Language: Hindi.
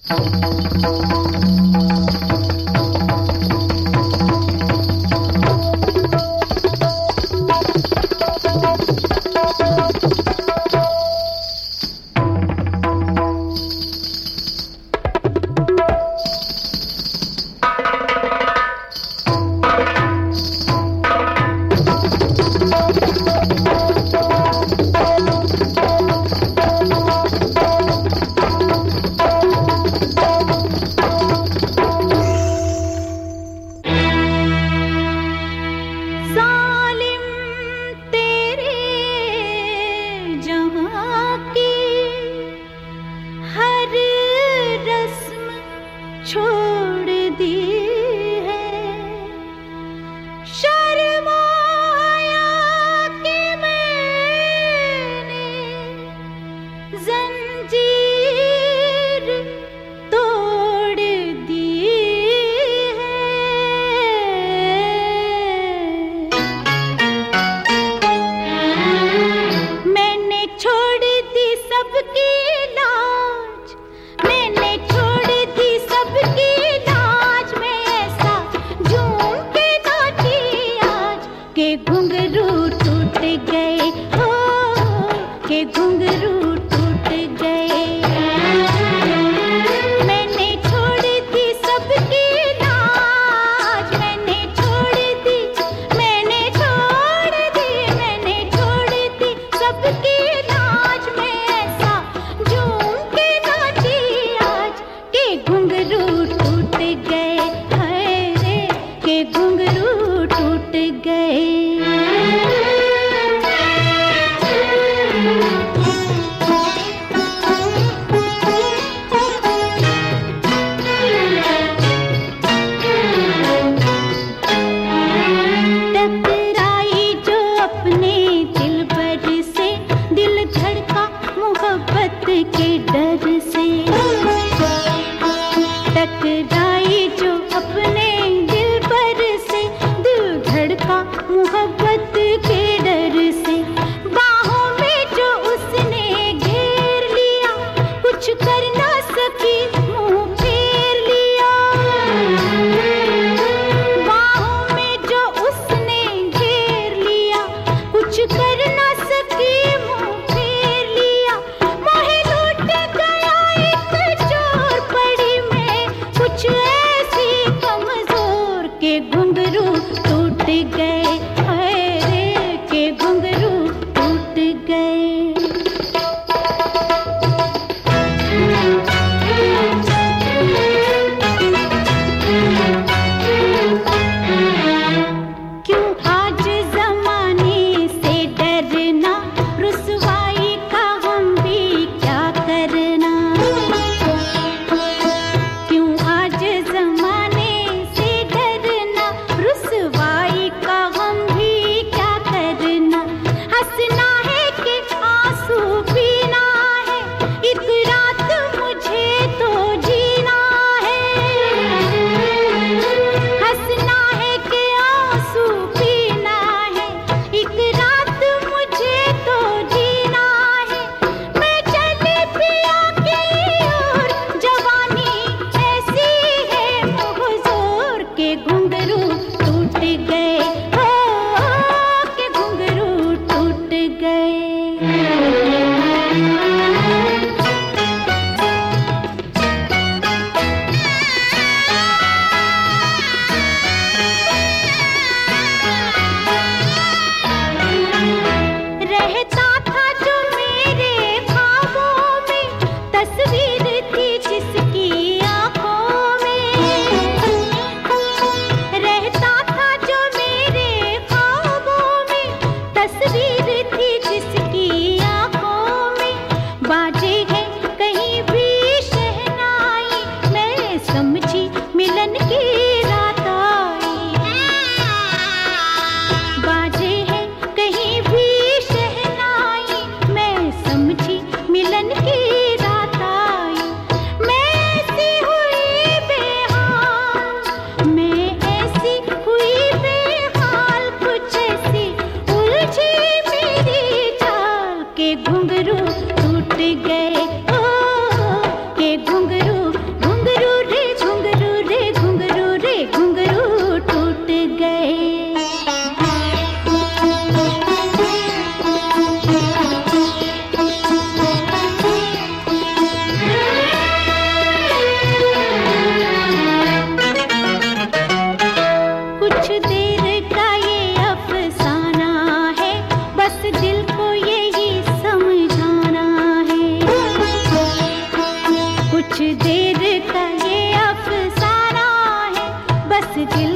छोड़ दी है शर्माया कि मैंने जंजीर तोड़ दी है। मैंने छोड़ दी सबकी लाज, मैंने छोड़ दी सबकी लाज, मैं ऐसा झूम के नाची आज के घुंघरू टूट गए हो, के घुंघरू टूट गए। मैंने छोड़ दी सबकी लाज, मैंने छोड़ दी, मैंने छोड़ दी, मैंने छोड़ दी सबकी लाज, मैं ऐसा झूम के नाची आज के घुंघरू टूट गए, हाय रे के घुंघरू टूट गए। कुछ देर का ये अफसाना है, बस दिल